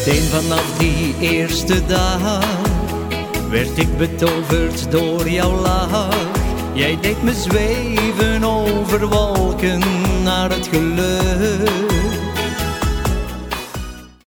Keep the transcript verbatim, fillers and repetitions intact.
Meteen vanaf die eerste dag werd ik betoverd door jouw lach. Jij deed me zweven over wolken naar het geluk.